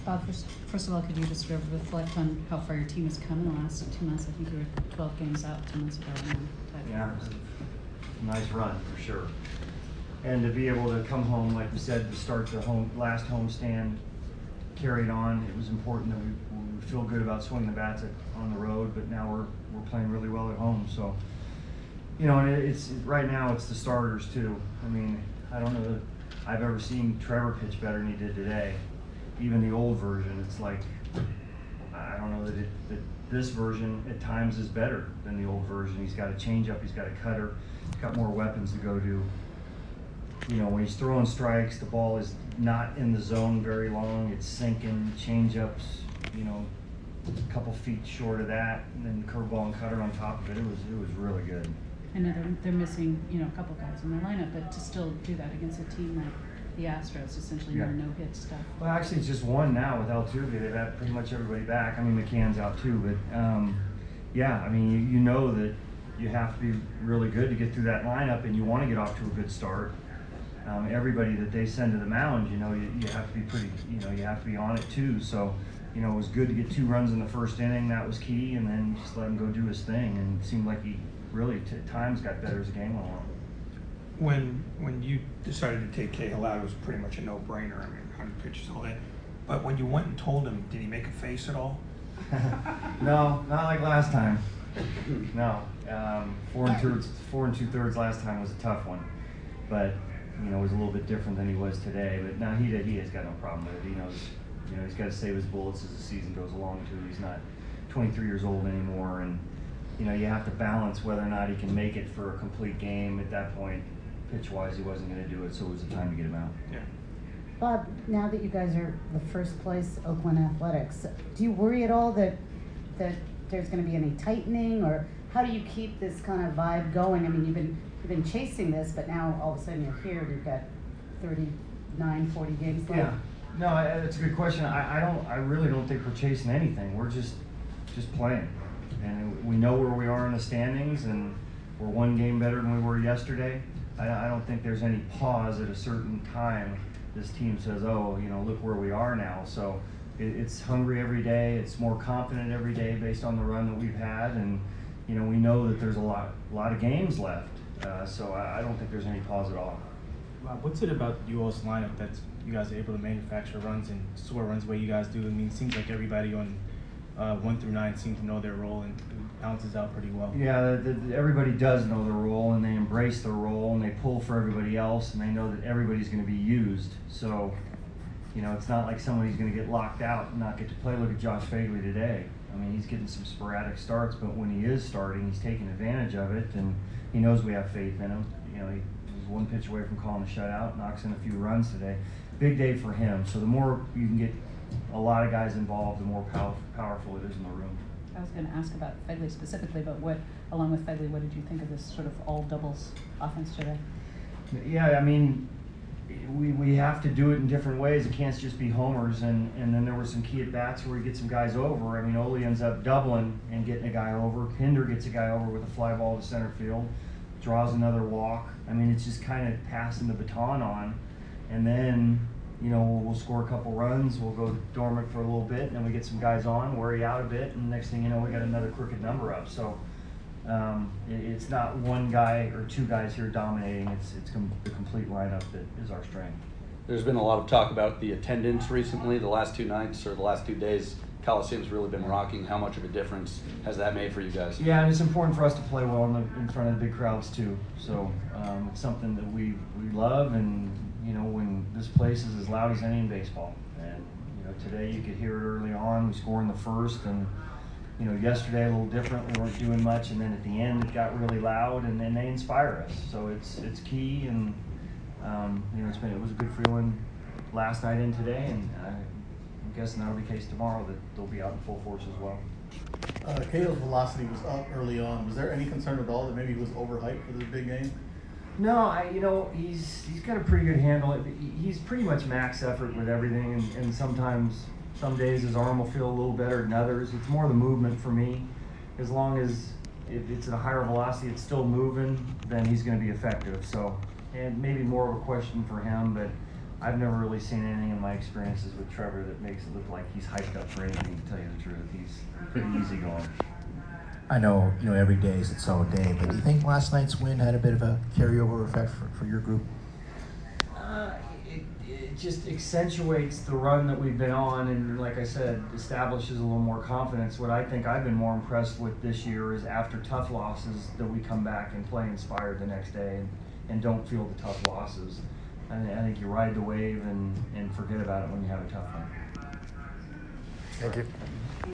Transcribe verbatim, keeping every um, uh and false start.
Bob, first, first of all, could you just sort of reflect on how far your team has come in the last two months? I think you were twelve games out two months ago. And yeah, nice run for sure. And to be able to come home, like we said, to start the home last homestand, carried on. It was important that we, we feel good about swinging the bats at, on the road, but now we're we're playing really well at home. So, you know, and it, it's right now it's the starters too. I mean, I don't know that I've ever seen Trevor pitch better than he did today. Even the old version, it's like, I don't know that, it, that this version at times is better than the old version. He's got a changeup, he's got a cutter, he's got more weapons to go to. You know, when he's throwing strikes, the ball is not in the zone very long. It's sinking, changeups, you know, a couple feet short of that, and then curveball and cutter on top of it. It was it was really good. I know they're, they're missing, you know, a couple guys in their lineup, but to still do that against a team like the Astros, essentially yeah. no no-hit stuff. Well, actually, it's just one now with Altuve. They've had pretty much everybody back. I mean, McCann's out too, but um, yeah, I mean, you, you know that you have to be really good to get through that lineup, and you want to get off to a good start. Um, everybody that they send to the mound, you know, you, you have to be pretty, you know, you have to be on it too. So, you know, it was good to get two runs in the first inning. That was key, and then just let him go do his thing. And it seemed like he really, at times, got better as the game went on. When when you decided to take Cahill out, it was pretty much a no-brainer. I mean, one hundred pitches, all that. But when you went and told him, did he make a face at all? No, not like last time. No, um, four and two, four and two thirds last time was a tough one, but you know, it was a little bit different than he was today. But now he he has got no problem with it. He knows, you know, he's got to save his bullets as the season goes along too. He's not twenty-three years old anymore, and you know, you have to balance whether or not he can make it for a complete game. At that point, pitch-wise, he wasn't going to do it, so it was the time to get him out. Yeah. Bob, now that you guys are the first place Oakland Athletics, do you worry at all that that there's going to be any tightening, or how do you keep this kind of vibe going? I mean, you've been you've been chasing this, but now all of a sudden you're here. You've got thirty-nine, forty games left. Yeah. No, I, that's a good question. I, I don't. I really don't think we're chasing anything. We're just just playing, and we know where we are in the standings, and we're one game better than we were yesterday. I, I don't think there's any pause at a certain time. This team says, oh, you know, look where we are now. So it, it's hungry every day. It's more confident every day based on the run that we've had. And, you know, we know that there's a lot, a lot of games left. Uh, so I, I don't think there's any pause at all. Bob, what's it about you all's lineup that you guys are able to manufacture runs and score runs the way you guys do? I mean, it seems like everybody on uh, one through nine seems to know their role and balances out pretty well. Yeah, the, the, everybody does know their role, and they embrace their role, and they pull for everybody else, and they know that everybody's going to be used. So, you know, it's not like somebody's going to get locked out and not get to play. Look at Josh Fagley today. I mean, he's getting some sporadic starts, but when he is starting, he's taking advantage of it, and he knows we have faith in him. You know, he was one pitch away from calling a shutout, knocks in a few runs today. Big day for him. So the more you can get a lot of guys involved, the more pow- powerful it is in the room. I was going to ask about Fagley specifically, but what, along with Fagley, what did you think of this sort of all doubles offense today? Yeah, I mean, we we have to do it in different ways. It can't just be homers, and, and then there were some key at bats where we get some guys over. I mean, Ole ends up doubling and getting a guy over. Pinder gets a guy over with a fly ball to center field, draws another walk. I mean, it's just kind of passing the baton on, and then, you know, we'll, we'll score a couple runs, we'll go dormant for a little bit, and then we get some guys on, worry out a bit, and next thing you know, we got another crooked number up. So um, it, it's not one guy or two guys here dominating. It's it's com- the complete lineup that is our strength. There's been a lot of talk about the attendance recently, the last two nights or the last two days. Coliseum's really been rocking. How much of a difference has that made for you guys? Yeah, and it's important for us to play well in, the, in front of the big crowds too. So um, it's something that we, we love, and you know, when this place is as loud as any in baseball. And, you know, today you could hear it early on. We scored in the first, and, you know, yesterday a little different. We weren't doing much, and then at the end it got really loud, and then they inspire us. So it's it's key, and, um, you know, it's been, it was a good feeling last night and today, and I'm guessing that'll be the case tomorrow, that they'll be out in full force as well. Uh, Cahill's velocity was up early on. Was there any concern at all that maybe he was overhyped for this big game? No, I, you know, he's he's got a pretty good handle. He's pretty much max effort with everything, and, and sometimes, some days his arm will feel a little better than others. It's more the movement for me. As long as if it's at a higher velocity, it's still moving, then he's going to be effective. So, and maybe more of a question for him, but I've never really seen anything in my experiences with Trevor that makes it look like he's hyped up for anything, to tell you the truth. He's pretty easygoing. I know, you know, every day is its own day, but do you think last night's win had a bit of a carryover effect for, for your group? Uh, it, it just accentuates the run that we've been on, and like I said, establishes a little more confidence. What I think I've been more impressed with this year is after tough losses that we come back and play inspired the next day and, and don't feel the tough losses. I, I think you ride the wave and, and forget about it when you have a tough one. Thank you.